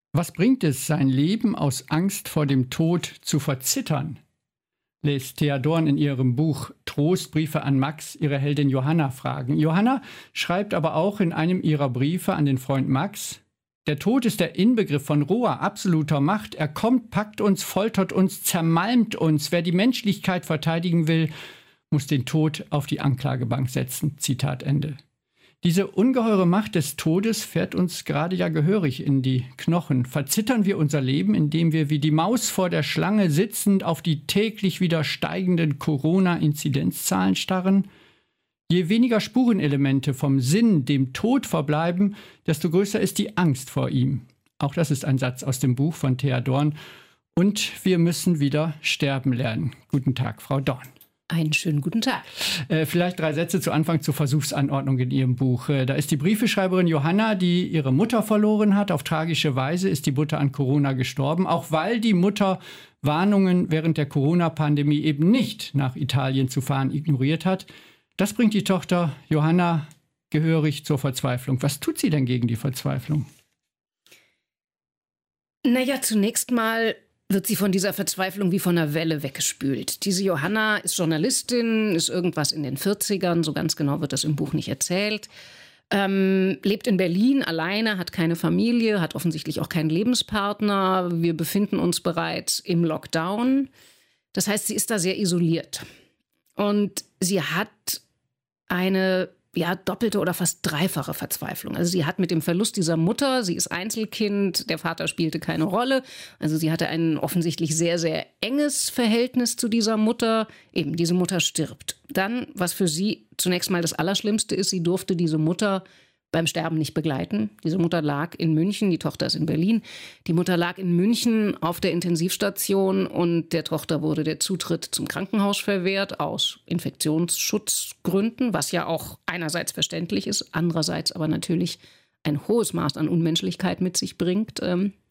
Was bringt es, sein Leben aus Angst vor dem Tod zu verzittern? Lässt Thea Dorn in ihrem Buch Trostbriefe an Max ihre Heldin Johanna fragen. Johanna schreibt aber auch in einem ihrer Briefe an den Freund Max: Der Tod ist der Inbegriff von roher, absoluter Macht. Er kommt, packt uns, foltert uns, zermalmt uns. Wer die Menschlichkeit verteidigen will, muss den Tod auf die Anklagebank setzen. Zitat Ende. Diese ungeheure Macht des Todes fährt uns gerade ja gehörig in die Knochen. Verzittern wir unser Leben, indem wir wie die Maus vor der Schlange sitzend auf die täglich wieder steigenden Corona-Inzidenzzahlen starren? Je weniger Spurenelemente vom Sinn, dem Tod verbleiben, desto größer ist die Angst vor ihm. Auch das ist ein Satz aus dem Buch von Thea Dorn. Und wir müssen wieder sterben lernen. Guten Tag, Frau Dorn. Einen schönen guten Tag. Vielleicht 3 Sätze zu Anfang zur Versuchsanordnung in Ihrem Buch. Da ist die Briefeschreiberin Johanna, die ihre Mutter verloren hat. Auf tragische Weise ist die Mutter an Corona gestorben, auch weil die Mutter Warnungen während der Corona-Pandemie eben nicht nach Italien zu fahren ignoriert hat. Das bringt die Tochter Johanna gehörig zur Verzweiflung. Was tut sie denn gegen die Verzweiflung? Naja, zunächst mal wird sie von dieser Verzweiflung wie von einer Welle weggespült. Diese Johanna ist Journalistin, ist irgendwas in den 40ern, so ganz genau wird das im Buch nicht erzählt. Lebt in Berlin alleine, hat keine Familie, hat offensichtlich auch keinen Lebenspartner. Wir befinden uns bereits im Lockdown. Das heißt, sie ist da sehr isoliert. Und sie hat eine doppelte oder fast dreifache Verzweiflung. Also sie hat mit dem Verlust dieser Mutter, sie ist Einzelkind, der Vater spielte keine Rolle. Also sie hatte ein offensichtlich sehr, sehr enges Verhältnis zu dieser Mutter. Eben, diese Mutter stirbt. Dann, was für sie zunächst mal das Allerschlimmste ist, sie durfte diese Mutter beim Sterben nicht begleiten. Diese Mutter lag in München, die Tochter ist in Berlin. Die Mutter lag in München auf der Intensivstation und der Tochter wurde der Zutritt zum Krankenhaus verwehrt aus Infektionsschutzgründen, was ja auch einerseits verständlich ist, andererseits aber natürlich ein hohes Maß an Unmenschlichkeit mit sich bringt.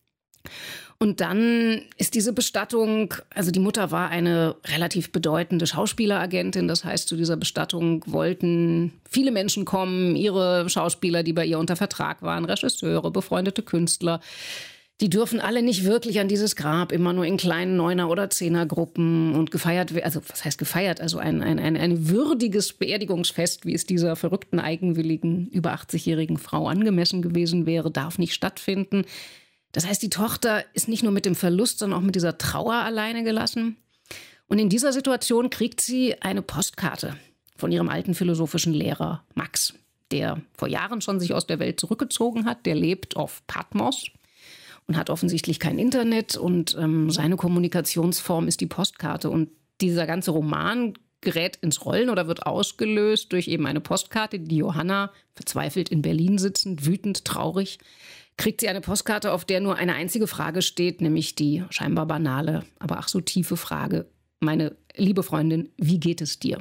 Und dann ist diese Bestattung, also die Mutter war eine relativ bedeutende Schauspieleragentin. Das heißt, zu dieser Bestattung wollten viele Menschen kommen, ihre Schauspieler, die bei ihr unter Vertrag waren, Regisseure, befreundete Künstler. Die dürfen alle nicht wirklich an dieses Grab, immer nur in kleinen 9er- oder 10er-Gruppen und gefeiert werden. Also was heißt gefeiert? Also ein würdiges Beerdigungsfest, wie es dieser verrückten, eigenwilligen, über 80-jährigen Frau angemessen gewesen wäre, darf nicht stattfinden. Das heißt, die Tochter ist nicht nur mit dem Verlust, sondern auch mit dieser Trauer alleine gelassen. Und in dieser Situation kriegt sie eine Postkarte von ihrem alten philosophischen Lehrer Max, der vor Jahren schon sich aus der Welt zurückgezogen hat. Der lebt auf Patmos und hat offensichtlich kein Internet. Und seine Kommunikationsform ist die Postkarte. Und dieser ganze Roman gerät ins Rollen oder wird ausgelöst durch eben eine Postkarte, die Johanna, verzweifelt in Berlin sitzend, wütend, traurig, kriegt sie eine Postkarte, auf der nur eine einzige Frage steht, nämlich die scheinbar banale, aber ach so tiefe Frage: Meine liebe Freundin, wie geht es dir?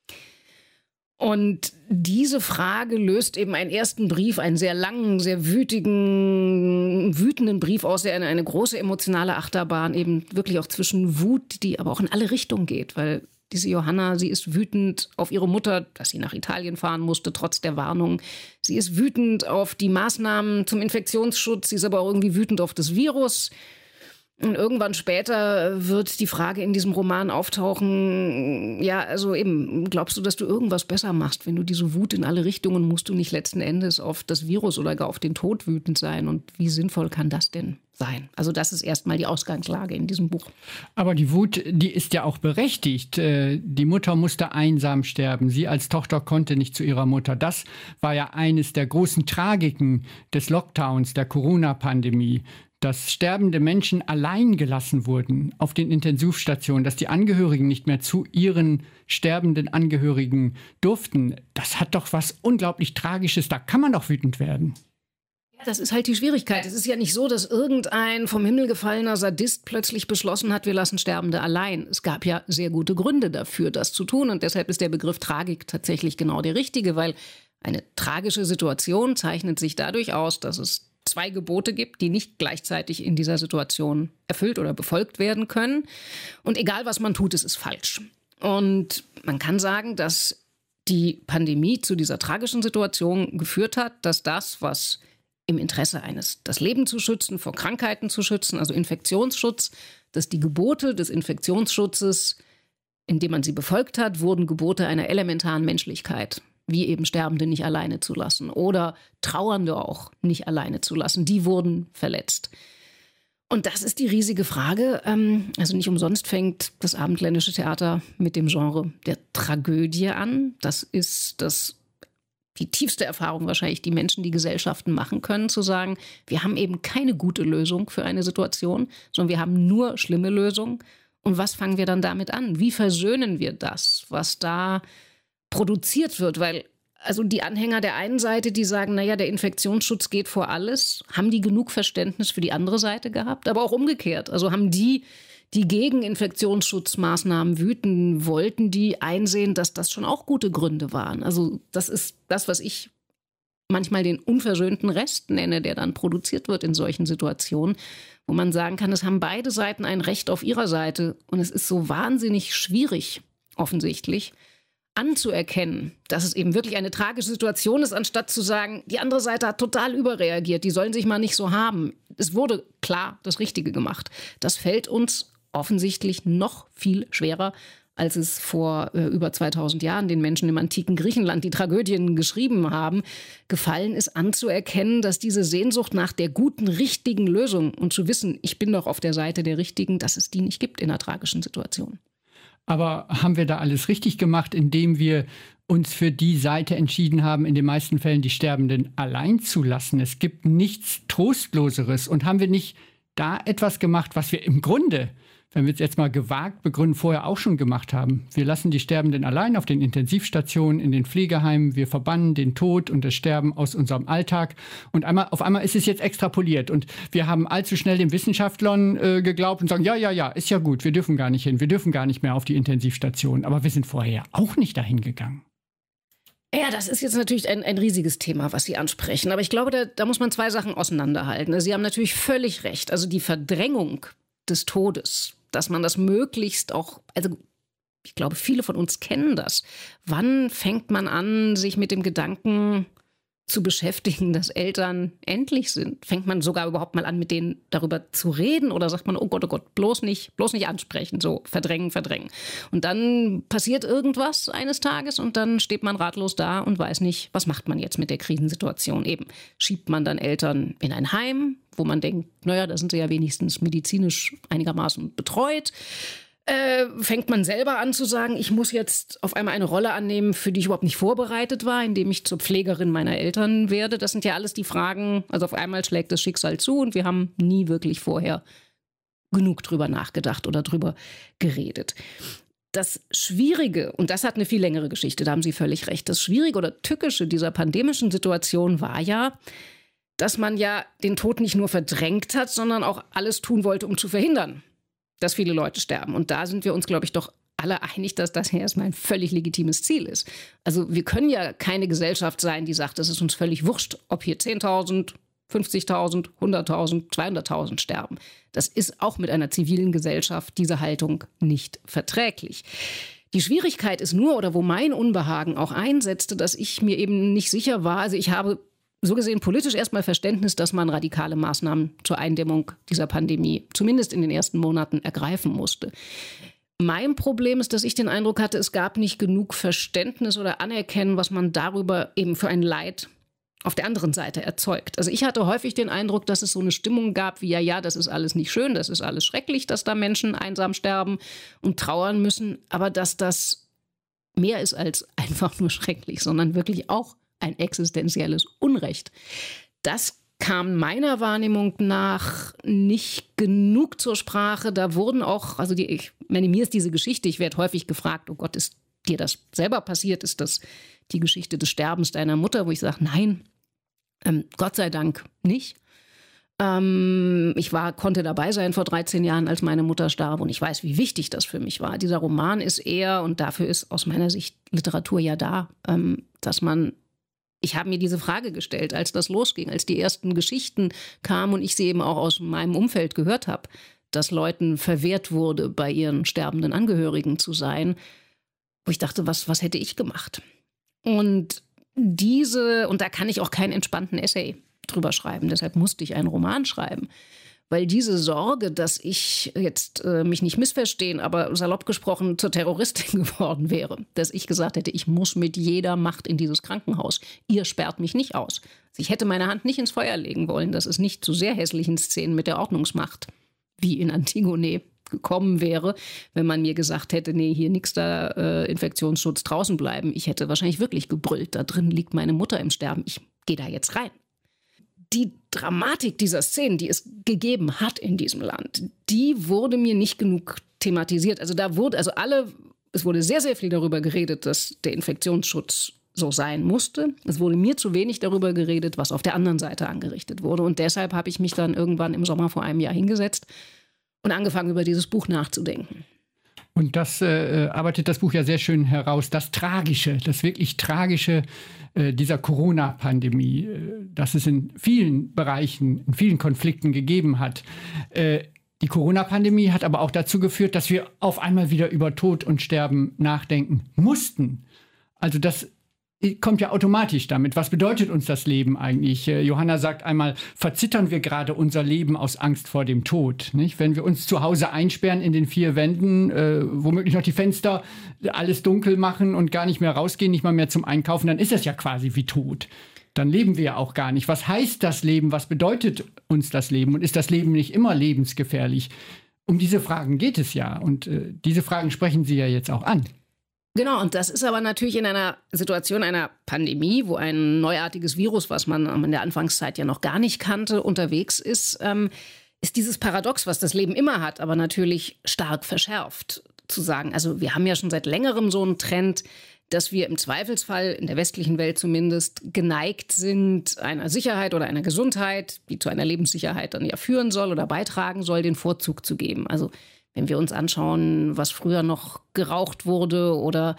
Und diese Frage löst eben einen ersten Brief, einen sehr langen, sehr wütenden Brief aus, der eine große emotionale Achterbahn eben wirklich auch zwischen Wut, die aber auch in alle Richtungen geht, weil diese Johanna, sie ist wütend auf ihre Mutter, dass sie nach Italien fahren musste, trotz der Warnung. Sie ist wütend auf die Maßnahmen zum Infektionsschutz. Sie ist aber auch irgendwie wütend auf das Virus. Und irgendwann später wird die Frage in diesem Roman auftauchen, ja, also eben, glaubst du, dass du irgendwas besser machst, wenn du diese Wut in alle Richtungen, musst du nicht letzten Endes auf das Virus oder gar auf den Tod wütend sein? Und wie sinnvoll kann das denn sein? Also das ist erstmal die Ausgangslage in diesem Buch. Aber die Wut, die ist ja auch berechtigt. Die Mutter musste einsam sterben. Sie als Tochter konnte nicht zu ihrer Mutter. Das war ja eines der großen Tragiken des Lockdowns, der Corona-Pandemie. Dass sterbende Menschen allein gelassen wurden auf den Intensivstationen, dass die Angehörigen nicht mehr zu ihren sterbenden Angehörigen durften. Das hat doch was unglaublich Tragisches. Da kann man doch wütend werden. Ja, das ist halt die Schwierigkeit. Es ist ja nicht so, dass irgendein vom Himmel gefallener Sadist plötzlich beschlossen hat, wir lassen Sterbende allein. Es gab ja sehr gute Gründe dafür, das zu tun. Und deshalb ist der Begriff Tragik tatsächlich genau der richtige, weil eine tragische Situation zeichnet sich dadurch aus, dass es 2 Gebote gibt, die nicht gleichzeitig in dieser Situation erfüllt oder befolgt werden können. Und egal, was man tut, es ist falsch. Und man kann sagen, dass die Pandemie zu dieser tragischen Situation geführt hat, dass das, was im Interesse eines, das Leben zu schützen, vor Krankheiten zu schützen, also Infektionsschutz, dass die Gebote des Infektionsschutzes, indem man sie befolgt hat, wurden Gebote einer elementaren Menschlichkeit, wie eben Sterbende nicht alleine zu lassen oder Trauernde auch nicht alleine zu lassen. Die wurden verletzt. Und das ist die riesige Frage. Also nicht umsonst fängt das abendländische Theater mit dem Genre der Tragödie an. Das ist die tiefste Erfahrung wahrscheinlich, die Menschen, die Gesellschaften machen können, zu sagen, wir haben eben keine gute Lösung für eine Situation, sondern wir haben nur schlimme Lösungen. Und was fangen wir dann damit an? Wie versöhnen wir das, was da produziert wird? Weil also die Anhänger der einen Seite, die sagen, naja, der Infektionsschutz geht vor alles, haben die genug Verständnis für die andere Seite gehabt? Aber auch umgekehrt. Also haben die gegen Infektionsschutzmaßnahmen wüten, wollten die einsehen, dass das schon auch gute Gründe waren. Also das ist das, was ich manchmal den unversöhnten Rest nenne, der dann produziert wird in solchen Situationen, wo man sagen kann, es haben beide Seiten ein Recht auf ihrer Seite. Und es ist so wahnsinnig schwierig, offensichtlich, anzuerkennen, dass es eben wirklich eine tragische Situation ist, anstatt zu sagen, die andere Seite hat total überreagiert, die sollen sich mal nicht so haben. Es wurde klar das Richtige gemacht. Das fällt uns offensichtlich noch viel schwerer, als es vor über 2000 Jahren den Menschen im antiken Griechenland, die Tragödien geschrieben haben, gefallen ist, anzuerkennen, dass diese Sehnsucht nach der guten, richtigen Lösung und zu wissen, ich bin doch auf der Seite der Richtigen, dass es die nicht gibt in einer tragischen Situation. Aber haben wir da alles richtig gemacht, indem wir uns für die Seite entschieden haben, in den meisten Fällen die Sterbenden allein zu lassen? Es gibt nichts Trostloseres. Und haben wir nicht da etwas gemacht, was wir im Grunde, wenn wir es jetzt mal gewagt begründen, vorher auch schon gemacht haben? Wir lassen die Sterbenden allein auf den Intensivstationen, in den Pflegeheimen. Wir verbannen den Tod und das Sterben aus unserem Alltag. Und auf einmal ist es jetzt extrapoliert. Und wir haben allzu schnell den Wissenschaftlern geglaubt und sagen, ja, ist ja gut, wir dürfen gar nicht hin. Wir dürfen gar nicht mehr auf die Intensivstation. Aber wir sind vorher auch nicht dahin gegangen. Ja, das ist jetzt natürlich ein riesiges Thema, was Sie ansprechen. Aber ich glaube, da muss man zwei Sachen auseinanderhalten. Sie haben natürlich völlig recht. Also die Verdrängung des Todes, dass man das möglichst auch, also ich glaube, viele von uns kennen das. Wann fängt man an, sich mit dem Gedanken zu beschäftigen, dass Eltern endlich sind? Fängt man sogar überhaupt mal an, mit denen darüber zu reden? Oder sagt man, oh Gott, bloß nicht ansprechen, so verdrängen. Und dann passiert irgendwas eines Tages und dann steht man ratlos da und weiß nicht, was macht man jetzt mit der Krisensituation? Eben schiebt man dann Eltern in ein Heim, wo man denkt, naja, da sind sie ja wenigstens medizinisch einigermaßen betreut. Fängt man selber an zu sagen, ich muss jetzt auf einmal eine Rolle annehmen, für die ich überhaupt nicht vorbereitet war, indem ich zur Pflegerin meiner Eltern werde. Das sind ja alles die Fragen, also auf einmal schlägt das Schicksal zu und wir haben nie wirklich vorher genug drüber nachgedacht oder drüber geredet. Das Schwierige, und das hat eine viel längere Geschichte, da haben Sie völlig recht, das Schwierige oder Tückische dieser pandemischen Situation war ja, dass man ja den Tod nicht nur verdrängt hat, sondern auch alles tun wollte, um zu verhindern, dass viele Leute sterben. Und da sind wir uns, glaube ich, doch alle einig, dass das ja erstmal ein völlig legitimes Ziel ist. Also wir können ja keine Gesellschaft sein, die sagt, es ist uns völlig wurscht, ob hier 10.000, 50.000, 100.000, 200.000 sterben. Das ist auch mit einer zivilen Gesellschaft, diese Haltung, nicht verträglich. Die Schwierigkeit ist nur, oder wo mein Unbehagen auch einsetzte, dass ich mir eben nicht sicher war, also ich habe so gesehen politisch erstmal Verständnis, dass man radikale Maßnahmen zur Eindämmung dieser Pandemie zumindest in den ersten Monaten ergreifen musste. Mein Problem ist, dass ich den Eindruck hatte, es gab nicht genug Verständnis oder Anerkennen, was man darüber eben für ein Leid auf der anderen Seite erzeugt. Also ich hatte häufig den Eindruck, dass es so eine Stimmung gab wie, ja, das ist alles nicht schön, das ist alles schrecklich, dass da Menschen einsam sterben und trauern müssen, aber dass das mehr ist als einfach nur schrecklich, sondern wirklich auch ein existenzielles Unrecht. Das kam meiner Wahrnehmung nach nicht genug zur Sprache. Da wurden auch, also mir ist diese Geschichte, ich werde häufig gefragt, oh Gott, ist dir das selber passiert? Ist das die Geschichte des Sterbens deiner Mutter? Wo ich sage, nein, Gott sei Dank nicht. Ich konnte dabei sein vor 13 Jahren, als meine Mutter starb und ich weiß, wie wichtig das für mich war. Dieser Roman ist eher, und dafür ist aus meiner Sicht Literatur ja da, dass ich habe mir diese Frage gestellt, als das losging, als die ersten Geschichten kamen und ich sie eben auch aus meinem Umfeld gehört habe, dass Leuten verwehrt wurde, bei ihren sterbenden Angehörigen zu sein, wo ich dachte, was hätte ich gemacht? Und da kann ich auch keinen entspannten Essay drüber schreiben. Deshalb musste ich einen Roman schreiben. Weil diese Sorge, dass ich jetzt mich nicht missverstehen, aber salopp gesprochen zur Terroristin geworden wäre, dass ich gesagt hätte, ich muss mit jeder Macht in dieses Krankenhaus. Ihr sperrt mich nicht aus. Also ich hätte meine Hand nicht ins Feuer legen wollen, dass es nicht zu sehr hässlichen Szenen mit der Ordnungsmacht wie in Antigone gekommen wäre, wenn man mir gesagt hätte, nee, hier nix da, Infektionsschutz, draußen bleiben. Ich hätte wahrscheinlich wirklich gebrüllt, da drin liegt meine Mutter im Sterben, ich gehe da jetzt rein. Die Dramatik dieser Szenen, die es gegeben hat in diesem Land, die wurde mir nicht genug thematisiert. Es wurde sehr, sehr viel darüber geredet, dass der Infektionsschutz so sein musste. Es wurde mir zu wenig darüber geredet, was auf der anderen Seite angerichtet wurde. Und deshalb habe ich mich dann irgendwann im Sommer vor einem Jahr hingesetzt und angefangen, über dieses Buch nachzudenken. Und das arbeitet das Buch ja sehr schön heraus. Das Tragische, das wirklich Tragische dieser Corona-Pandemie, das es in vielen Bereichen, in vielen Konflikten gegeben hat. Die Corona-Pandemie hat aber auch dazu geführt, dass wir auf einmal wieder über Tod und Sterben nachdenken mussten. Also das kommt ja automatisch damit. Was bedeutet uns das Leben eigentlich? Johanna sagt einmal, verzittern wir gerade unser Leben aus Angst vor dem Tod? Nicht? Wenn wir uns zu Hause einsperren in den 4 Wänden, womöglich noch die Fenster alles dunkel machen und gar nicht mehr rausgehen, nicht mal mehr zum Einkaufen, dann ist das ja quasi wie tot. Dann leben wir ja auch gar nicht. Was heißt das Leben? Was bedeutet uns das Leben? Und ist das Leben nicht immer lebensgefährlich? Um diese Fragen geht es ja. Und diese Fragen sprechen Sie ja jetzt auch an. Genau, und das ist aber natürlich in einer Situation einer Pandemie, wo ein neuartiges Virus, was man in der Anfangszeit ja noch gar nicht kannte, unterwegs ist, ist dieses Paradox, was das Leben immer hat, aber natürlich stark verschärft, zu sagen. Also wir haben ja schon seit längerem so einen Trend, dass wir im Zweifelsfall, in der westlichen Welt zumindest, geneigt sind, einer Sicherheit oder einer Gesundheit, die zu einer Lebenssicherheit dann ja führen soll oder beitragen soll, den Vorzug zu geben. Also wenn wir uns anschauen, was früher noch geraucht wurde oder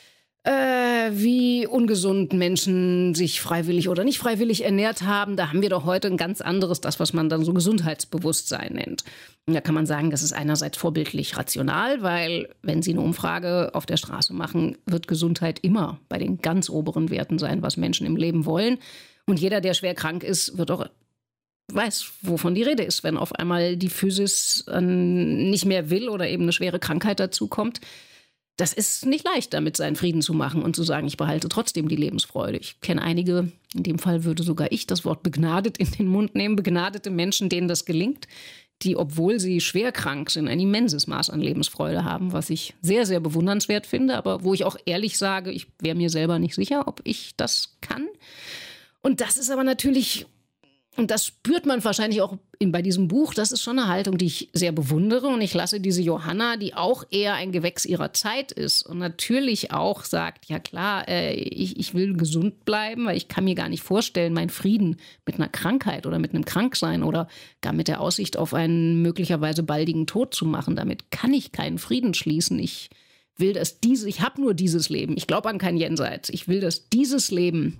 wie ungesund Menschen sich freiwillig oder nicht freiwillig ernährt haben, da haben wir doch heute ein ganz anderes, das, was man dann so Gesundheitsbewusstsein nennt. Und da kann man sagen, das ist einerseits vorbildlich rational, weil wenn Sie eine Umfrage auf der Straße machen, wird Gesundheit immer bei den ganz oberen Werten sein, was Menschen im Leben wollen. Und jeder, der schwer krank ist, wird auch weiß, wovon die Rede ist, wenn auf einmal die Physis nicht mehr will oder eben eine schwere Krankheit dazu kommt. Das ist nicht leicht, damit seinen Frieden zu machen und zu sagen, ich behalte trotzdem die Lebensfreude. Ich kenne einige, in dem Fall würde sogar ich das Wort begnadet in den Mund nehmen, begnadete Menschen, denen das gelingt, die, obwohl sie schwer krank sind, ein immenses Maß an Lebensfreude haben, was ich sehr, sehr bewundernswert finde, aber wo ich auch ehrlich sage, ich wäre mir selber nicht sicher, ob ich das kann. Und das ist aber natürlich... Und das spürt man wahrscheinlich auch bei diesem Buch. Das ist schon eine Haltung, die ich sehr bewundere. Und ich lasse diese Johanna, die auch eher ein Gewächs ihrer Zeit ist und natürlich auch sagt, ja klar, ich will gesund bleiben, weil ich kann mir gar nicht vorstellen, meinen Frieden mit einer Krankheit oder mit einem Kranksein oder gar mit der Aussicht auf einen möglicherweise baldigen Tod zu machen. Damit kann ich keinen Frieden schließen. Ich habe nur dieses Leben. Ich glaube an kein Jenseits. Ich will, dass dieses Leben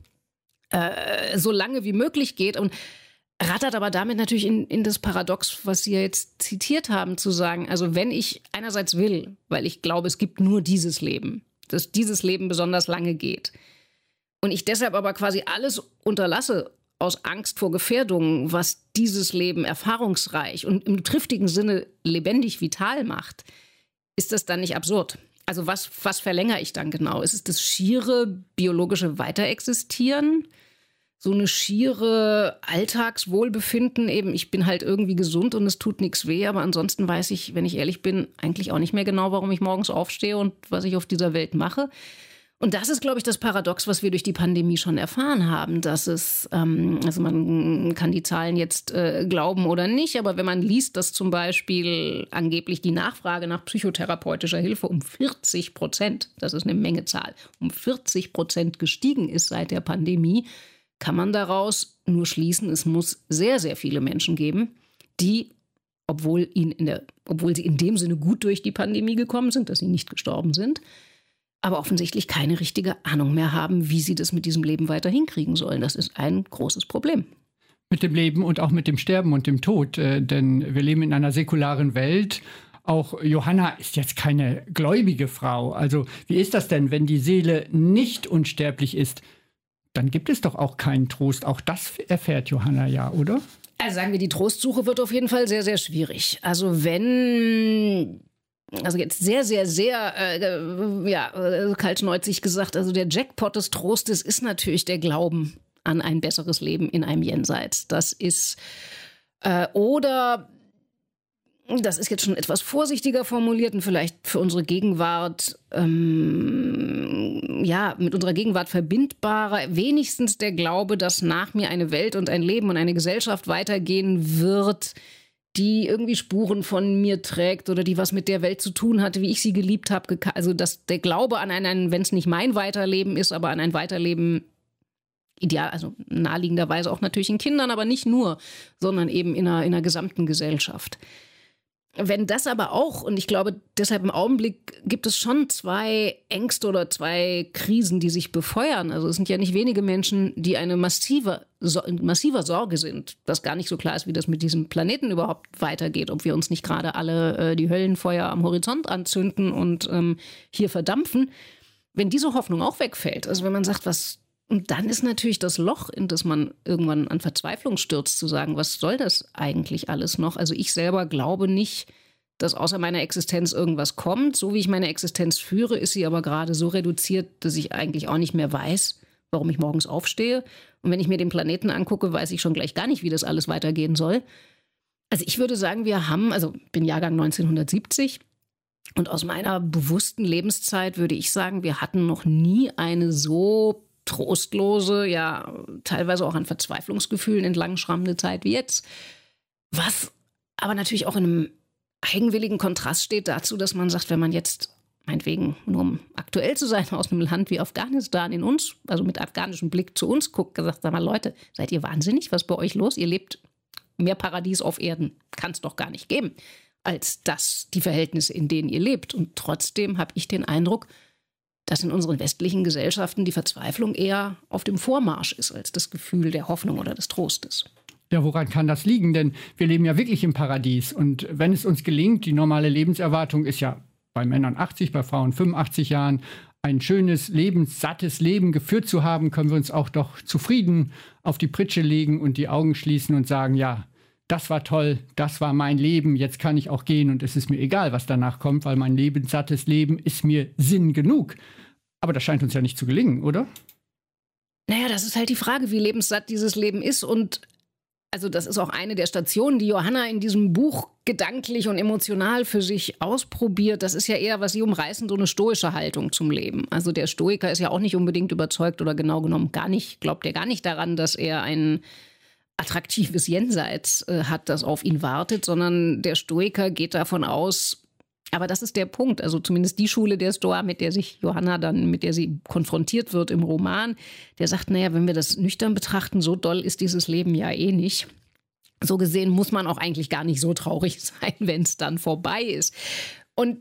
so lange wie möglich geht und rattert aber damit natürlich in das Paradox, was Sie ja jetzt zitiert haben, zu sagen, also wenn ich einerseits will, weil ich glaube, es gibt nur dieses Leben, dass dieses Leben besonders lange geht und ich deshalb aber quasi alles unterlasse aus Angst vor Gefährdungen, was dieses Leben erfahrungsreich und im triftigen Sinne lebendig vital macht, ist das dann nicht absurd? Also was verlängere ich dann genau? Ist es das schiere biologische Weiterexistieren? So eine schiere Alltagswohlbefinden, eben ich bin halt irgendwie gesund und es tut nichts weh, aber ansonsten weiß ich, wenn ich ehrlich bin, eigentlich auch nicht mehr genau, warum ich morgens aufstehe und was ich auf dieser Welt mache. Und das ist, glaube ich, das Paradox, was wir durch die Pandemie schon erfahren haben, dass es, also man kann die Zahlen jetzt glauben oder nicht, aber wenn man liest, dass zum Beispiel angeblich die Nachfrage nach psychotherapeutischer Hilfe um 40%, das ist eine Mengezahl, um 40% gestiegen ist seit der Pandemie, kann man daraus nur schließen, es muss sehr, sehr viele Menschen geben, die, obwohl sie in dem Sinne gut durch die Pandemie gekommen sind, dass sie nicht gestorben sind, aber offensichtlich keine richtige Ahnung mehr haben, wie sie das mit diesem Leben weiter hinkriegen sollen. Das ist ein großes Problem. Mit dem Leben und auch mit dem Sterben und dem Tod, denn wir leben in einer säkularen Welt. Auch Johanna ist jetzt keine gläubige Frau. Also wie ist das denn, wenn die Seele nicht unsterblich ist? dann gibt es doch auch keinen Trost. Auch das erfährt Johanna ja, oder? Also sagen wir, die Trostsuche wird auf jeden Fall sehr, sehr schwierig. Also wenn, also jetzt sehr, sehr, sehr kaltschnäuzig gesagt, also der Jackpot des Trostes ist natürlich der Glauben an ein besseres Leben in einem Jenseits. Das ist, oder, das ist jetzt schon etwas vorsichtiger formuliert und vielleicht für unsere Gegenwart, mit unserer Gegenwart verbindbarer, wenigstens der Glaube, dass nach mir eine Welt und ein Leben und eine Gesellschaft weitergehen wird, die irgendwie Spuren von mir trägt oder die was mit der Welt zu tun hatte, wie ich sie geliebt habe. Also dass der Glaube an wenn es nicht mein Weiterleben ist, aber an ein Weiterleben ideal, also naheliegenderweise auch natürlich in Kindern, aber nicht nur, sondern eben in einer gesamten Gesellschaft. Wenn das aber auch, und ich glaube, deshalb im Augenblick gibt es schon 2 Ängste oder 2 Krisen, die sich befeuern. Also es sind ja nicht wenige Menschen, die eine massiver Sorge sind, dass gar nicht so klar ist, wie das mit diesem Planeten überhaupt weitergeht, ob wir uns nicht gerade alle die Höllenfeuer am Horizont anzünden und hier verdampfen. Wenn diese Hoffnung auch wegfällt, also wenn man sagt, und dann ist natürlich das Loch, in das man irgendwann an Verzweiflung stürzt, zu sagen, was soll das eigentlich alles noch? Also ich selber glaube nicht, dass außer meiner Existenz irgendwas kommt. So wie ich meine Existenz führe, ist sie aber gerade so reduziert, dass ich eigentlich auch nicht mehr weiß, warum ich morgens aufstehe. Und wenn ich mir den Planeten angucke, weiß ich schon gleich gar nicht, wie das alles weitergehen soll. Also ich würde sagen, ich bin Jahrgang 1970. Und aus meiner bewussten Lebenszeit würde ich sagen, wir hatten noch nie eine so trostlose, ja teilweise auch an Verzweiflungsgefühlen entlangschrammende Zeit wie jetzt. Was aber natürlich auch in einem eigenwilligen Kontrast steht dazu, dass man sagt, wenn man jetzt, meinetwegen, nur um aktuell zu sein, aus einem Land wie Afghanistan in uns, also mit afghanischem Blick zu uns guckt, gesagt, sag mal, Leute, seid ihr wahnsinnig? Was ist bei euch los? Ihr lebt mehr Paradies auf Erden. Kann es doch gar nicht geben, als die Verhältnisse, in denen ihr lebt. Und trotzdem habe ich den Eindruck, dass in unseren westlichen Gesellschaften die Verzweiflung eher auf dem Vormarsch ist als das Gefühl der Hoffnung oder des Trostes. Ja, woran kann das liegen? Denn wir leben ja wirklich im Paradies. Und wenn es uns gelingt, die normale Lebenserwartung ist ja bei Männern 80, bei Frauen 85 Jahren, ein schönes, lebenssattes Leben geführt zu haben, können wir uns auch doch zufrieden auf die Pritsche legen und die Augen schließen und sagen, ja, das war toll, das war mein Leben, jetzt kann ich auch gehen und es ist mir egal, was danach kommt, weil mein lebenssattes Leben ist mir Sinn genug. Aber das scheint uns ja nicht zu gelingen, oder? Naja, das ist halt die Frage, wie lebenssatt dieses Leben ist. Und also das ist auch eine der Stationen, die Johanna in diesem Buch gedanklich und emotional für sich ausprobiert. Das ist ja eher, was sie umreißen, so eine stoische Haltung zum Leben. Also der Stoiker ist ja auch nicht unbedingt überzeugt oder genau genommen glaubt er gar nicht daran, dass er ein attraktives Jenseits hat, das auf ihn wartet, sondern der Stoiker geht davon aus, aber das ist der Punkt, also zumindest die Schule der Stoa, mit der sich Johanna mit der sie konfrontiert wird im Roman, der sagt, naja, wenn wir das nüchtern betrachten, so doll ist dieses Leben ja eh nicht. So gesehen muss man auch eigentlich gar nicht so traurig sein, wenn es dann vorbei ist. Und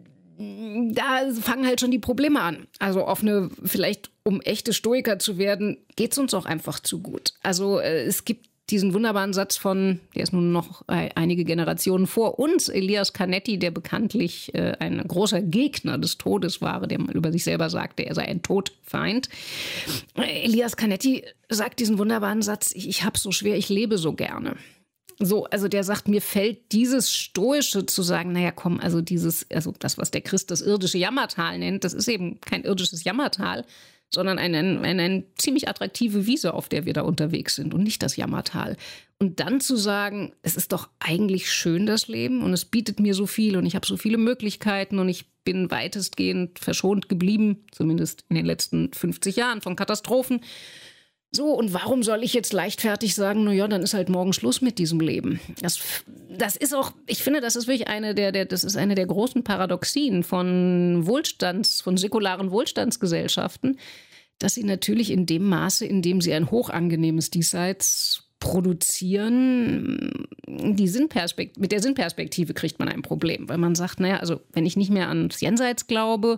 da fangen halt schon die Probleme an. Also vielleicht um echte Stoiker zu werden, geht es uns auch einfach zu gut. Also es gibt diesen wunderbaren Satz der ist nun noch einige Generationen vor uns, Elias Canetti, der bekanntlich ein großer Gegner des Todes war, der mal über sich selber sagte, er sei ein Todfeind. Elias Canetti sagt diesen wunderbaren Satz, ich hab's so schwer, ich lebe so gerne. So, also der sagt, mir fällt dieses Stoische zu sagen, naja komm, also das, was der Christ das irdische Jammertal nennt, das ist eben kein irdisches Jammertal, sondern eine ziemlich attraktive Wiese, auf der wir da unterwegs sind und nicht das Jammertal. Und dann zu sagen, es ist doch eigentlich schön, das Leben, und es bietet mir so viel und ich habe so viele Möglichkeiten und ich bin weitestgehend verschont geblieben, zumindest in den letzten 50 Jahren von Katastrophen. So, und warum soll ich jetzt leichtfertig sagen, na ja, dann ist halt morgen Schluss mit diesem Leben? Das ist auch, ich finde, das ist wirklich eine der großen Paradoxien von säkularen Wohlstandsgesellschaften, dass sie natürlich in dem Maße, in dem sie ein hochangenehmes Diesseits produzieren, mit der Sinnperspektive kriegt man ein Problem, weil man sagt, naja, also wenn ich nicht mehr ans Jenseits glaube,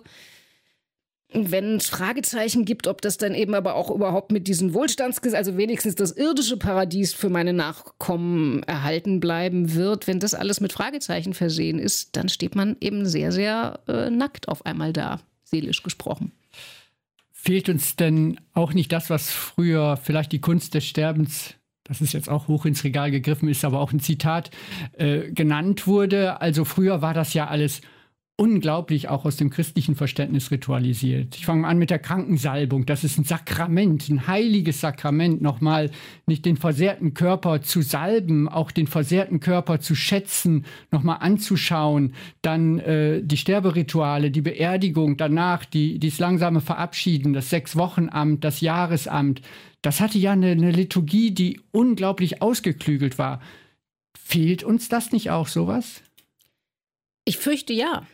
wenn es Fragezeichen gibt, ob das dann eben aber auch überhaupt mit diesen also wenigstens das irdische Paradies für meine Nachkommen erhalten bleiben wird, wenn das alles mit Fragezeichen versehen ist, dann steht man eben sehr, sehr nackt auf einmal da, seelisch gesprochen. Fehlt uns denn auch nicht das, was früher vielleicht die Kunst des Sterbens, das ist jetzt auch hoch ins Regal gegriffen, ist aber auch ein Zitat, genannt wurde? Also früher war das ja alles unglaublich auch aus dem christlichen Verständnis ritualisiert. Ich fange mal an mit der Krankensalbung. Das ist ein Sakrament, ein heiliges Sakrament. Nochmal nicht den versehrten Körper zu salben, auch den versehrten Körper zu schätzen, nochmal anzuschauen. Dann die Sterberituale, die Beerdigung, danach das langsame Verabschieden, das 6-Wochen-Amt, das Jahresamt. Das hatte ja eine Liturgie, die unglaublich ausgeklügelt war. Fehlt uns das nicht auch, sowas? Ich fürchte ja.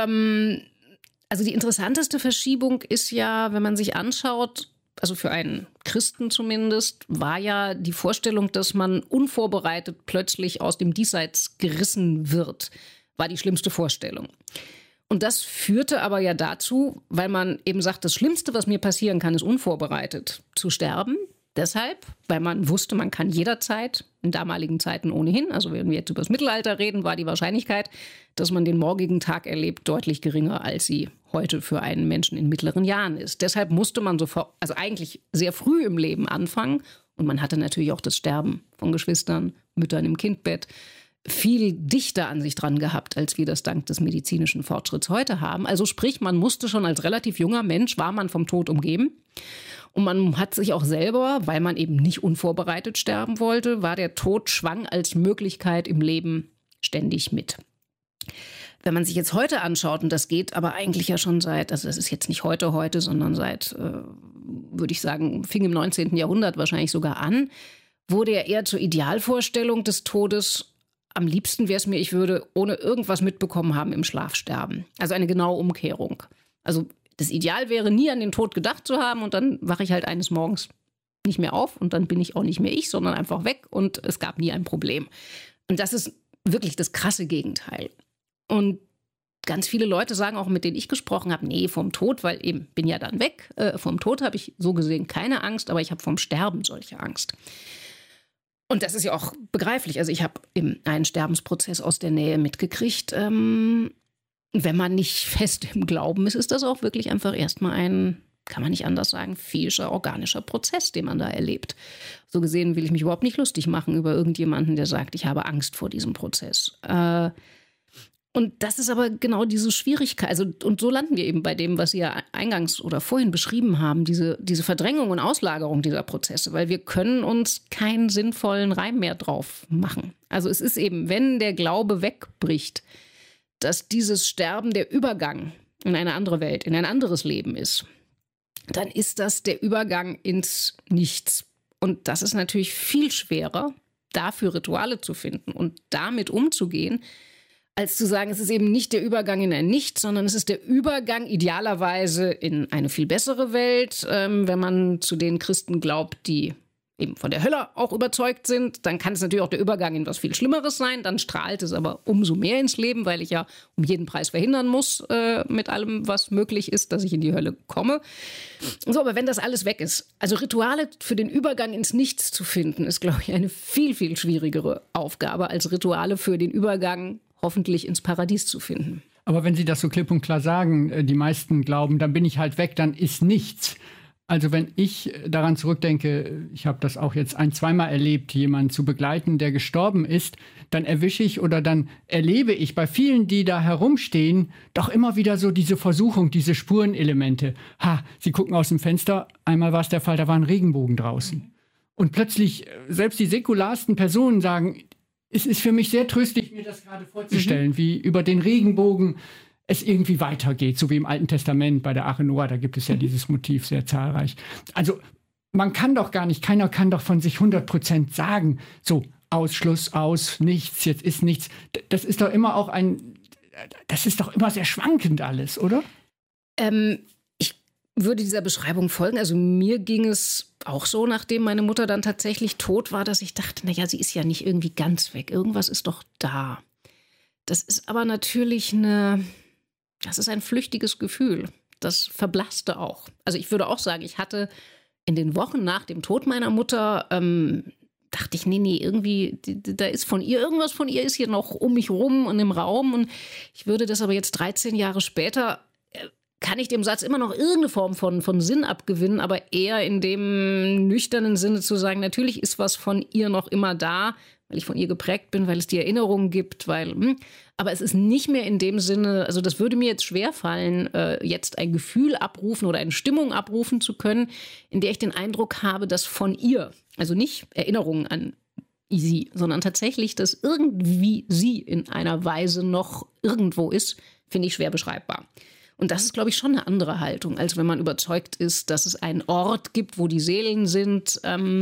Also die interessanteste Verschiebung ist ja, wenn man sich anschaut, also für einen Christen zumindest, war ja die Vorstellung, dass man unvorbereitet plötzlich aus dem Diesseits gerissen wird, war die schlimmste Vorstellung. Und das führte aber ja dazu, weil man eben sagt, das Schlimmste, was mir passieren kann, ist unvorbereitet zu sterben. Deshalb, weil man wusste, man kann jederzeit, in damaligen Zeiten ohnehin, also wenn wir jetzt über das Mittelalter reden, war die Wahrscheinlichkeit, dass man den morgigen Tag erlebt, deutlich geringer, als sie heute für einen Menschen in mittleren Jahren ist. Deshalb musste man sofort, also eigentlich sehr früh im Leben anfangen. Und man hatte natürlich auch das Sterben von Geschwistern, Müttern im Kindbett viel dichter an sich dran gehabt, als wir das dank des medizinischen Fortschritts heute haben. Also sprich, man musste schon als relativ junger Mensch, war man vom Tod umgeben. Und man hat sich auch selber, weil man eben nicht unvorbereitet sterben wollte, war der Tod schwang als Möglichkeit im Leben ständig mit. Wenn man sich jetzt heute anschaut, und das geht aber eigentlich ja schon seit, also das ist jetzt nicht heute, sondern seit, würde ich sagen, fing im 19. Jahrhundert wahrscheinlich sogar an, wurde ja eher zur Idealvorstellung des Todes. Am liebsten wäre es mir, ich würde ohne irgendwas mitbekommen haben im Schlaf sterben. Also eine genaue Umkehrung. Also das Ideal wäre, nie an den Tod gedacht zu haben und dann wache ich halt eines Morgens nicht mehr auf und dann bin ich auch nicht mehr ich, sondern einfach weg und es gab nie ein Problem. Und das ist wirklich das krasse Gegenteil. Und ganz viele Leute sagen auch, mit denen ich gesprochen habe, nee, vom Tod, weil eben bin ja dann weg. Vom Tod habe ich so gesehen keine Angst, aber ich habe vom Sterben solche Angst. Und das ist ja auch begreiflich. Also ich habe eben einen Sterbensprozess aus der Nähe mitgekriegt. Wenn man nicht fest im Glauben ist, ist das auch wirklich einfach erstmal ein, kann man nicht anders sagen, viehischer, organischer Prozess, den man da erlebt. So gesehen will ich mich überhaupt nicht lustig machen über irgendjemanden, der sagt, ich habe Angst vor diesem Prozess. Und das ist aber genau diese Schwierigkeit. Also, und so landen wir eben bei dem, was Sie ja eingangs oder vorhin beschrieben haben, diese Verdrängung und Auslagerung dieser Prozesse, weil wir können uns keinen sinnvollen Reim mehr drauf machen. Also es ist eben, wenn der Glaube wegbricht, dass dieses Sterben der Übergang in eine andere Welt, in ein anderes Leben ist, dann ist das der Übergang ins Nichts. Und das ist natürlich viel schwerer, dafür Rituale zu finden und damit umzugehen, als zu sagen, es ist eben nicht der Übergang in ein Nichts, sondern es ist der Übergang idealerweise in eine viel bessere Welt. Wenn man zu den Christen glaubt, die eben von der Hölle auch überzeugt sind, dann kann es natürlich auch der Übergang in was viel Schlimmeres sein. Dann strahlt es aber umso mehr ins Leben, weil ich ja um jeden Preis verhindern muss, mit allem, was möglich ist, dass ich in die Hölle komme. So, aber wenn das alles weg ist, also Rituale für den Übergang ins Nichts zu finden, ist, glaube ich, eine viel, viel schwierigere Aufgabe, als Rituale für den Übergang hoffentlich ins Paradies zu finden. Aber wenn Sie das so klipp und klar sagen, die meisten glauben, dann bin ich halt weg, dann ist nichts. Also wenn ich daran zurückdenke, ich habe das auch jetzt zweimal erlebt, jemanden zu begleiten, der gestorben ist, dann erwische ich oder dann erlebe ich bei vielen, die da herumstehen, doch immer wieder so diese Versuchung, diese Spurenelemente. Sie gucken aus dem Fenster, einmal war es der Fall, da war ein Regenbogen draußen. Und plötzlich, selbst die säkularsten Personen sagen, es ist für mich sehr tröstlich, mir das gerade vorzustellen, wie über den Regenbogen es irgendwie weitergeht, so wie im Alten Testament bei der Arche Noah, da gibt es ja dieses Motiv sehr zahlreich. Also man kann doch gar nicht, keiner kann doch von sich 100% sagen, so Ausschluss, aus, nichts, jetzt ist nichts. Das ist doch immer auch das ist doch immer sehr schwankend alles, oder? Ich würde dieser Beschreibung folgen. Also mir ging es auch so, nachdem meine Mutter dann tatsächlich tot war, dass ich dachte, naja, sie ist ja nicht irgendwie ganz weg. Irgendwas ist doch da. Das ist aber natürlich das ist ein flüchtiges Gefühl. Das verblasste auch. Also ich würde auch sagen, ich hatte in den Wochen nach dem Tod meiner Mutter, dachte ich, nee, irgendwie, da ist irgendwas von ihr ist hier noch um mich rum und im Raum. Und ich würde das aber jetzt 13 Jahre später kann ich dem Satz immer noch irgendeine Form von Sinn abgewinnen, aber eher in dem nüchternen Sinne zu sagen, natürlich ist was von ihr noch immer da, weil ich von ihr geprägt bin, weil es die Erinnerungen gibt, aber es ist nicht mehr in dem Sinne, also das würde mir jetzt schwerfallen, jetzt ein Gefühl abrufen oder eine Stimmung abrufen zu können, in der ich den Eindruck habe, dass von ihr, also nicht Erinnerungen an sie, sondern tatsächlich, dass irgendwie sie in einer Weise noch irgendwo ist, finde ich schwer beschreibbar. Und das ist, glaube ich, schon eine andere Haltung, als wenn man überzeugt ist, dass es einen Ort gibt, wo die Seelen sind,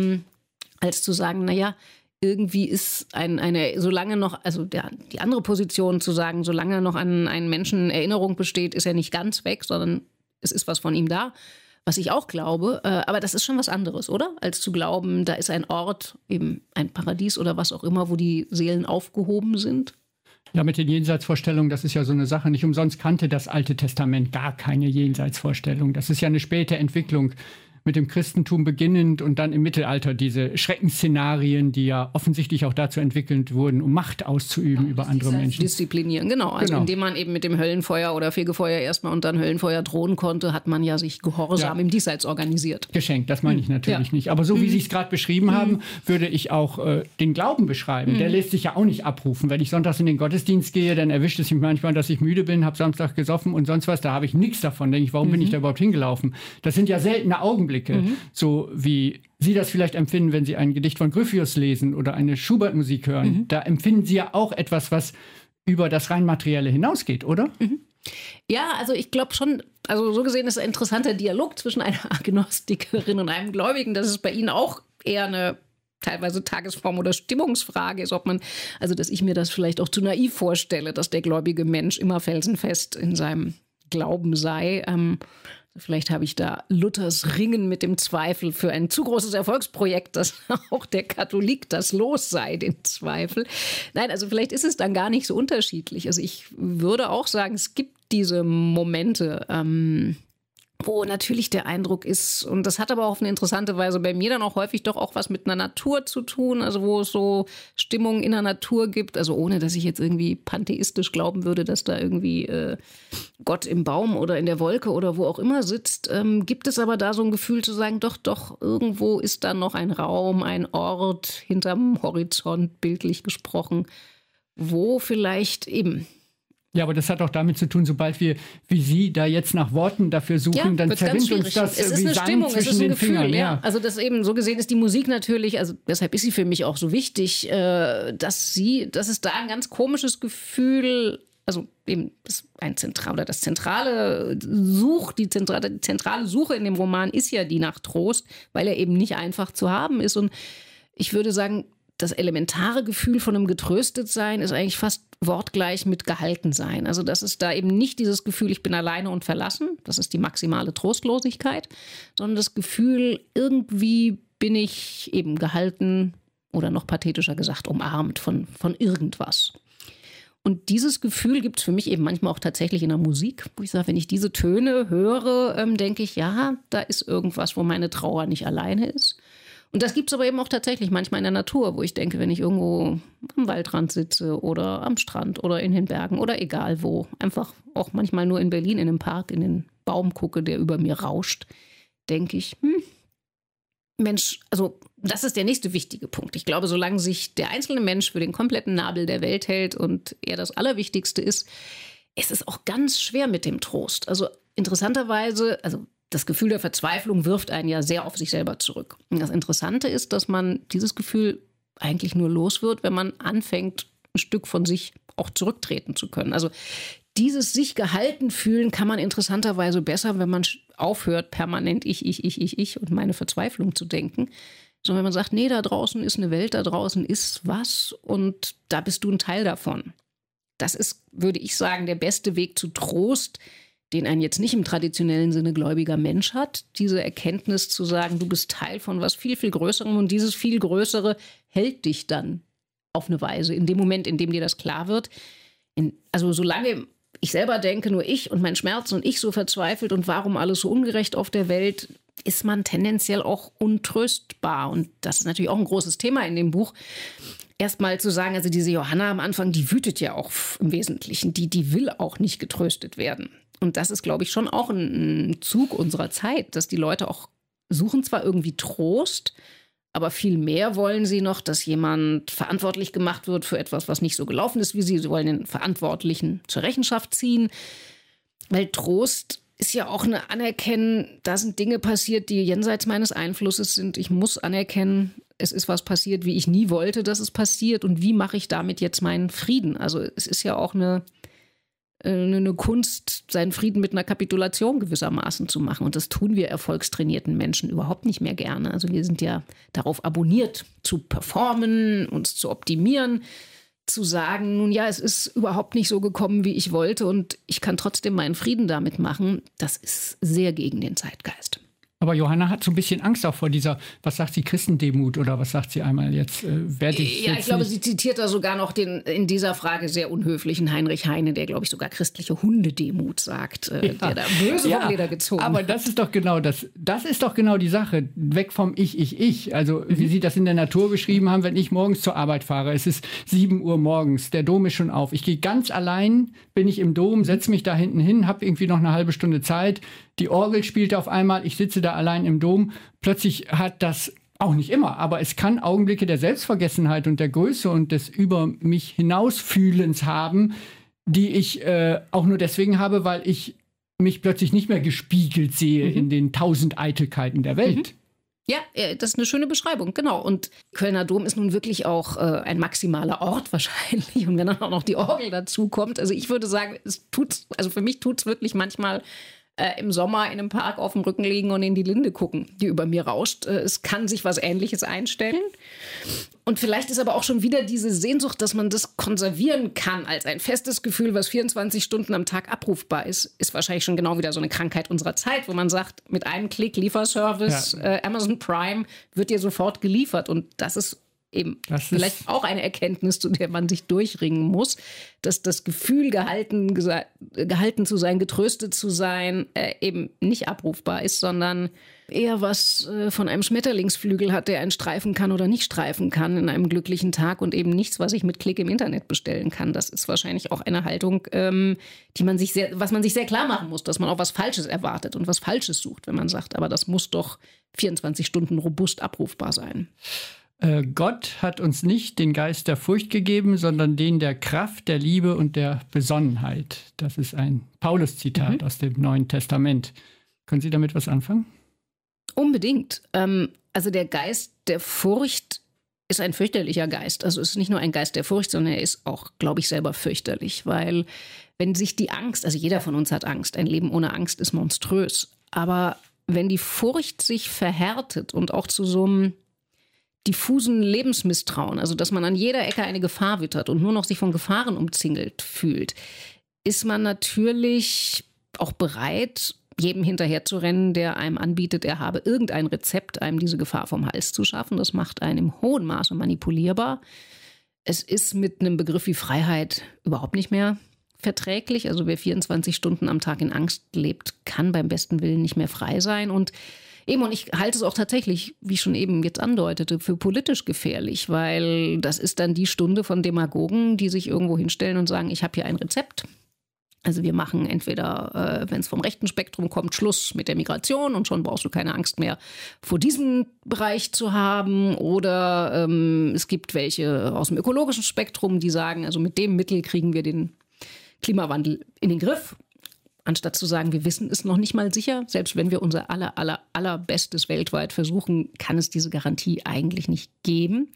als zu sagen, naja, irgendwie ist solange noch, also die andere Position zu sagen, solange noch an einen Menschen Erinnerung besteht, ist er nicht ganz weg, sondern es ist was von ihm da, was ich auch glaube. Aber das ist schon was anderes, oder? Als zu glauben, da ist ein Ort, eben ein Paradies oder was auch immer, wo die Seelen aufgehoben sind. Ja, mit den Jenseitsvorstellungen, das ist ja so eine Sache. Nicht umsonst kannte das Alte Testament gar keine Jenseitsvorstellung. Das ist ja eine späte Entwicklung, mit dem Christentum beginnend und dann im Mittelalter diese Schreckensszenarien, die ja offensichtlich auch dazu entwickelt wurden, um Macht auszuüben über andere Menschen. Disziplinieren, genau. Also indem man eben mit dem Höllenfeuer oder Fegefeuer erstmal und dann Höllenfeuer drohen konnte, hat man ja sich gehorsam im Diesseits organisiert. Geschenkt, das meine ich natürlich nicht. Aber so wie Sie es gerade beschrieben haben, würde ich auch den Glauben beschreiben. Der lässt sich ja auch nicht abrufen. Wenn ich sonntags in den Gottesdienst gehe, dann erwischt es mich manchmal, dass ich müde bin, habe Samstag gesoffen und sonst was. Da habe ich nichts davon. Denke ich, warum bin ich da überhaupt hingelaufen? Das sind ja seltene Augenblicke. So wie Sie das vielleicht empfinden, wenn Sie ein Gedicht von Gryphius lesen oder eine Schubert-Musik hören. Da empfinden Sie ja auch etwas, was über das rein Materielle hinausgeht, oder? Ja, also ich glaube schon, also so gesehen ist ein interessanter Dialog zwischen einer Agnostikerin und einem Gläubigen, dass es bei Ihnen auch eher eine teilweise Tagesform- oder Stimmungsfrage ist, dass ich mir das vielleicht auch zu naiv vorstelle, dass der gläubige Mensch immer felsenfest in seinem Glauben sei. Vielleicht habe ich da Luthers Ringen mit dem Zweifel für ein zu großes Erfolgsprojekt, dass auch der Katholik das los sei, den Zweifel. Nein, also vielleicht ist es dann gar nicht so unterschiedlich. Also ich würde auch sagen, es gibt diese Momente, wo natürlich der Eindruck ist, und das hat aber auf eine interessante Weise bei mir dann auch häufig doch auch was mit einer Natur zu tun, also wo es so Stimmungen in der Natur gibt, also ohne, dass ich jetzt irgendwie pantheistisch glauben würde, dass da irgendwie Gott im Baum oder in der Wolke oder wo auch immer sitzt, gibt es aber da so ein Gefühl zu sagen, doch, irgendwo ist da noch ein Raum, ein Ort hinterm Horizont, bildlich gesprochen, wo vielleicht eben... Ja, aber das hat auch damit zu tun, sobald wir, wie Sie, da jetzt nach Worten dafür suchen, dann zerrinnt uns das es ist wie eine Sand Stimmung, zwischen es ist ein den Gefühl, Fingern. ja. Also das eben, so gesehen ist die Musik natürlich, also deshalb ist sie für mich auch so wichtig, dass es da ein ganz komisches Gefühl, also eben die zentrale Suche in dem Roman ist ja die nach Trost, weil er eben nicht einfach zu haben ist. Und ich würde sagen, das elementare Gefühl von einem Getröstetsein ist eigentlich fast wortgleich mit Gehaltensein. Also das ist da eben nicht dieses Gefühl, ich bin alleine und verlassen, das ist die maximale Trostlosigkeit, sondern das Gefühl, irgendwie bin ich eben gehalten oder noch pathetischer gesagt, umarmt von irgendwas. Und dieses Gefühl gibt es für mich eben manchmal auch tatsächlich in der Musik, wo ich sage, wenn ich diese Töne höre, denke ich, ja, da ist irgendwas, wo meine Trauer nicht alleine ist. Und das gibt es aber eben auch tatsächlich manchmal in der Natur, wo ich denke, wenn ich irgendwo am Waldrand sitze oder am Strand oder in den Bergen oder egal wo, einfach auch manchmal nur in Berlin in einem Park in den Baum gucke, der über mir rauscht, denke ich, Mensch, also das ist der nächste wichtige Punkt. Ich glaube, solange sich der einzelne Mensch für den kompletten Nabel der Welt hält und er das Allerwichtigste ist es auch ganz schwer mit dem Trost. Also interessanterweise, also das Gefühl der Verzweiflung wirft einen ja sehr auf sich selber zurück. Und das Interessante ist, dass man dieses Gefühl eigentlich nur los wird, wenn man anfängt, ein Stück von sich auch zurücktreten zu können. Also dieses sich gehalten fühlen kann man interessanterweise besser, wenn man aufhört, permanent ich und meine Verzweiflung zu denken. Sondern wenn man sagt, nee, da draußen ist eine Welt, da draußen ist was und da bist du ein Teil davon. Das ist, würde ich sagen, der beste Weg zu Trost, den ein jetzt nicht im traditionellen Sinne gläubiger Mensch hat, diese Erkenntnis zu sagen, du bist Teil von was viel, viel Größerem und dieses viel Größere hält dich dann auf eine Weise, in dem Moment, in dem dir das klar wird. Also solange ich selber denke, nur ich und mein Schmerz und ich so verzweifelt und warum alles so ungerecht auf der Welt, ist man tendenziell auch untröstbar. Und das ist natürlich auch ein großes Thema in dem Buch. Erstmal zu sagen, also diese Johanna am Anfang, die wütet ja auch im Wesentlichen, die will auch nicht getröstet werden. Und das ist, glaube ich, schon auch ein Zug unserer Zeit, dass die Leute auch suchen zwar irgendwie Trost, aber viel mehr wollen sie noch, dass jemand verantwortlich gemacht wird für etwas, was nicht so gelaufen ist wie sie. Sie wollen den Verantwortlichen zur Rechenschaft ziehen. Weil Trost ist ja auch eine Anerkennen, da sind Dinge passiert, die jenseits meines Einflusses sind. Ich muss anerkennen, es ist was passiert, wie ich nie wollte, dass es passiert. Und wie mache ich damit jetzt meinen Frieden? Also es ist ja auch eine Kunst, seinen Frieden mit einer Kapitulation gewissermaßen zu machen. Und das tun wir erfolgstrainierten Menschen überhaupt nicht mehr gerne. Also wir sind ja darauf abonniert, zu performen, uns zu optimieren, zu sagen, nun ja, es ist überhaupt nicht so gekommen, wie ich wollte und ich kann trotzdem meinen Frieden damit machen. Das ist sehr gegen den Zeitgeist. Aber Johanna hat so ein bisschen Angst auch vor dieser, was sagt sie, Christendemut oder was sagt sie einmal jetzt? Ich glaube, sie zitiert da sogar noch den in dieser Frage sehr unhöflichen Heinrich Heine, der, glaube ich, sogar christliche Hundedemut sagt, der da böse vom Leder gezogen aber hat. das ist doch genau das ist doch genau die Sache, weg vom Ich. Also wie Sie das in der Natur beschrieben haben, wenn ich morgens zur Arbeit fahre, es ist 7 Uhr morgens, der Dom ist schon auf, ich gehe ganz allein, bin ich im Dom, setze mich da hinten hin, habe irgendwie noch eine halbe Stunde Zeit, die Orgel spielte auf einmal, ich sitze da allein im Dom. Plötzlich hat das, auch nicht immer, aber es kann Augenblicke der Selbstvergessenheit und der Größe und des über mich hinausfühlens haben, die ich auch nur deswegen habe, weil ich mich plötzlich nicht mehr gespiegelt sehe in den 1000 Eitelkeiten der Welt. Ja, das ist eine schöne Beschreibung, genau. Und Kölner Dom ist nun wirklich auch ein maximaler Ort wahrscheinlich. Und wenn dann auch noch die Orgel dazu kommt, also ich würde sagen, für mich tut es wirklich manchmal im Sommer in einem Park auf dem Rücken liegen und in die Linde gucken, die über mir rauscht. Es kann sich was Ähnliches einstellen. Und vielleicht ist aber auch schon wieder diese Sehnsucht, dass man das konservieren kann als ein festes Gefühl, was 24 Stunden am Tag abrufbar ist wahrscheinlich schon genau wieder so eine Krankheit unserer Zeit, wo man sagt, mit einem Klick Lieferservice, Amazon Prime wird dir sofort geliefert. Und das ist eben vielleicht auch eine Erkenntnis, zu der man sich durchringen muss, dass das Gefühl, gehalten zu sein, getröstet zu sein, eben nicht abrufbar ist, sondern eher was von einem Schmetterlingsflügel hat, der einen streifen kann oder nicht streifen kann in einem glücklichen Tag und eben nichts, was ich mit Klick im Internet bestellen kann. Das ist wahrscheinlich auch eine Haltung, was man sich sehr klar machen muss, dass man auch was Falsches erwartet und was Falsches sucht, wenn man sagt, aber das muss doch 24 Stunden robust abrufbar sein. Gott hat uns nicht den Geist der Furcht gegeben, sondern den der Kraft, der Liebe und der Besonnenheit. Das ist ein Paulus-Zitat aus dem Neuen Testament. Können Sie damit was anfangen? Unbedingt. Also der Geist der Furcht ist ein fürchterlicher Geist. Also es ist nicht nur ein Geist der Furcht, sondern er ist auch, glaube ich, selber fürchterlich. Weil wenn sich die Angst, also jeder von uns hat Angst, ein Leben ohne Angst ist monströs. Aber wenn die Furcht sich verhärtet und auch zu so einem diffusen Lebensmisstrauen, also dass man an jeder Ecke eine Gefahr wittert und nur noch sich von Gefahren umzingelt fühlt, ist man natürlich auch bereit, jedem hinterherzurennen, der einem anbietet, er habe irgendein Rezept, einem diese Gefahr vom Hals zu schaffen. Das macht einen im hohen Maße manipulierbar. Es ist mit einem Begriff wie Freiheit überhaupt nicht mehr verträglich. Also wer 24 Stunden am Tag in Angst lebt, kann beim besten Willen nicht mehr frei sein. Und ich halte es auch tatsächlich, wie ich schon eben jetzt andeutete, für politisch gefährlich, weil das ist dann die Stunde von Demagogen, die sich irgendwo hinstellen und sagen, ich habe hier ein Rezept. Also wir machen entweder, wenn es vom rechten Spektrum kommt, Schluss mit der Migration und schon brauchst du keine Angst mehr vor diesem Bereich zu haben. Oder es gibt welche aus dem ökologischen Spektrum, die sagen, also mit dem Mittel kriegen wir den Klimawandel in den Griff. Anstatt zu sagen, wir wissen es noch nicht mal sicher, selbst wenn wir unser allerbestes weltweit versuchen, kann es diese Garantie eigentlich nicht geben.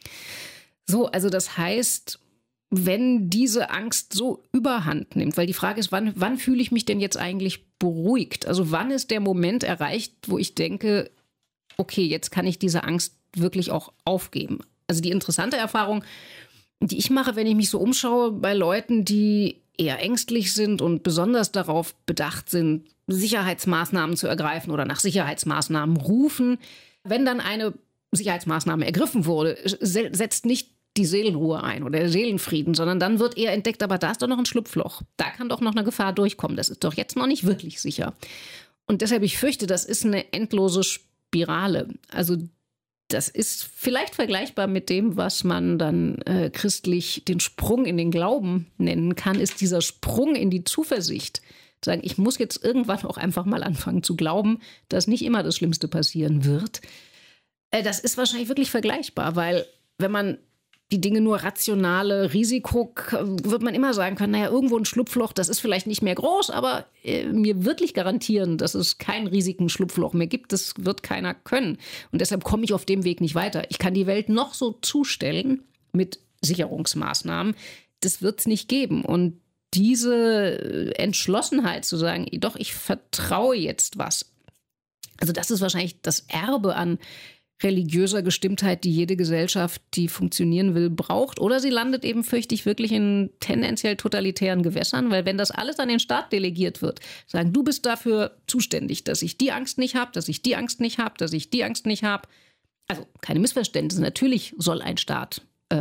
So, also das heißt, wenn diese Angst so überhand nimmt, weil die Frage ist, wann fühle ich mich denn jetzt eigentlich beruhigt? Also wann ist der Moment erreicht, wo ich denke, okay, jetzt kann ich diese Angst wirklich auch aufgeben? Also die interessante Erfahrung, die ich mache, wenn ich mich so umschaue bei Leuten, die eher ängstlich sind und besonders darauf bedacht sind, Sicherheitsmaßnahmen zu ergreifen oder nach Sicherheitsmaßnahmen rufen. Wenn dann eine Sicherheitsmaßnahme ergriffen wurde, setzt nicht die Seelenruhe ein oder der Seelenfrieden, sondern dann wird eher entdeckt, aber da ist doch noch ein Schlupfloch. Da kann doch noch eine Gefahr durchkommen. Das ist doch jetzt noch nicht wirklich sicher. Und deshalb, ich fürchte, das ist eine endlose Spirale. Also das ist vielleicht vergleichbar mit dem, was man dann christlich den Sprung in den Glauben nennen kann, ist dieser Sprung in die Zuversicht, Sagen, ich muss jetzt irgendwann auch einfach mal anfangen zu glauben, dass nicht immer das Schlimmste passieren wird. Das ist wahrscheinlich wirklich vergleichbar, weil wenn man die Dinge nur rationale Risiko, wird man immer sagen können, naja, irgendwo ein Schlupfloch, das ist vielleicht nicht mehr groß, aber mir wirklich garantieren, dass es kein riesigen Schlupfloch mehr gibt, das wird keiner können. Und deshalb komme ich auf dem Weg nicht weiter. Ich kann die Welt noch so zustellen mit Sicherungsmaßnahmen, das wird es nicht geben. Und diese Entschlossenheit zu sagen, doch, ich vertraue jetzt was. Also das ist wahrscheinlich das Erbe an religiöser Gestimmtheit, die jede Gesellschaft, die funktionieren will, braucht. Oder sie landet eben, fürchte ich, wirklich in tendenziell totalitären Gewässern, weil wenn das alles an den Staat delegiert wird, sagen, du bist dafür zuständig, dass ich die Angst nicht habe, dass ich die Angst nicht habe, dass ich die Angst nicht habe. Also keine Missverständnisse. Natürlich soll ein Staat,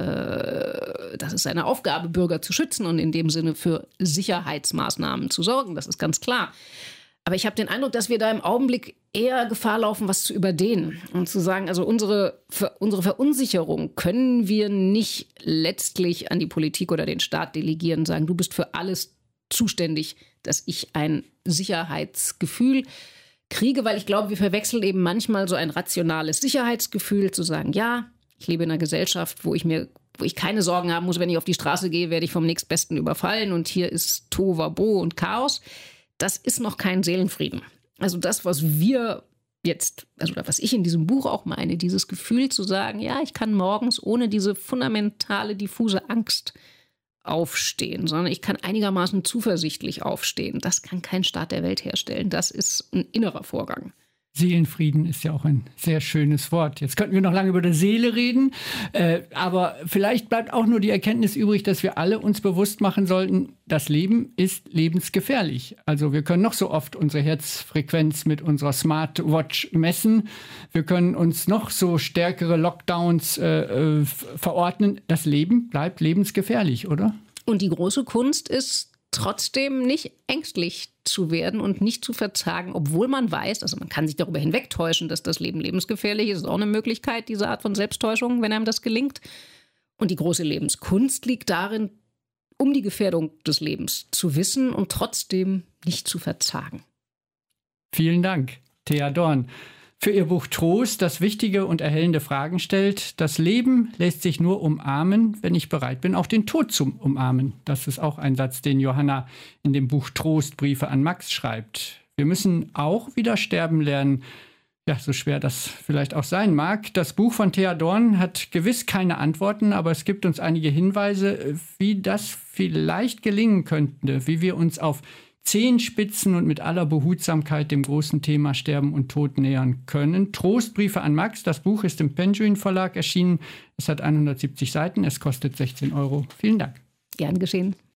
das ist seine Aufgabe, Bürger zu schützen und in dem Sinne für Sicherheitsmaßnahmen zu sorgen. Das ist ganz klar. Aber ich habe den Eindruck, dass wir da im Augenblick eher Gefahr laufen, was zu überdehnen und zu sagen, also unsere Verunsicherung können wir nicht letztlich an die Politik oder den Staat delegieren und sagen, du bist für alles zuständig, dass ich ein Sicherheitsgefühl kriege, weil ich glaube, wir verwechseln eben manchmal so ein rationales Sicherheitsgefühl, zu sagen, ja, ich lebe in einer Gesellschaft, wo ich keine Sorgen haben muss, wenn ich auf die Straße gehe, werde ich vom Nächstbesten überfallen und hier ist Tohuwabohu und Chaos. Das ist noch kein Seelenfrieden. Also das, was wir jetzt, also was ich in diesem Buch auch meine, dieses Gefühl zu sagen, ja, ich kann morgens ohne diese fundamentale, diffuse Angst aufstehen, sondern ich kann einigermaßen zuversichtlich aufstehen. Das kann kein Staat der Welt herstellen. Das ist ein innerer Vorgang. Seelenfrieden ist ja auch ein sehr schönes Wort. Jetzt könnten wir noch lange über die Seele reden, aber vielleicht bleibt auch nur die Erkenntnis übrig, dass wir alle uns bewusst machen sollten, das Leben ist lebensgefährlich. Also wir können noch so oft unsere Herzfrequenz mit unserer Smartwatch messen. Wir können uns noch so stärkere Lockdowns verordnen. Das Leben bleibt lebensgefährlich, oder? Und die große Kunst ist, trotzdem nicht ängstlich zu werden und nicht zu verzagen, obwohl man weiß, also man kann sich darüber hinwegtäuschen, dass das Leben lebensgefährlich ist, ist auch eine Möglichkeit, diese Art von Selbsttäuschung, wenn einem das gelingt. Und die große Lebenskunst liegt darin, um die Gefährdung des Lebens zu wissen und trotzdem nicht zu verzagen. Vielen Dank, Thea Dorn. Für ihr Buch Trost, das wichtige und erhellende Fragen stellt. Das Leben lässt sich nur umarmen, wenn ich bereit bin, auch den Tod zu umarmen. Das ist auch ein Satz, den Johanna in dem Buch Trost, Briefe an Max schreibt. Wir müssen auch wieder sterben lernen. Ja, so schwer das vielleicht auch sein mag. Das Buch von Thea Dorn hat gewiss keine Antworten, aber es gibt uns einige Hinweise, wie das vielleicht gelingen könnte, wie wir uns auf Zehenspitzen und mit aller Behutsamkeit dem großen Thema Sterben und Tod nähern können. Trostbriefe an Max, das Buch ist im Penguin Verlag erschienen. Es hat 170 Seiten, es kostet 16 Euro. Vielen Dank. Gern geschehen.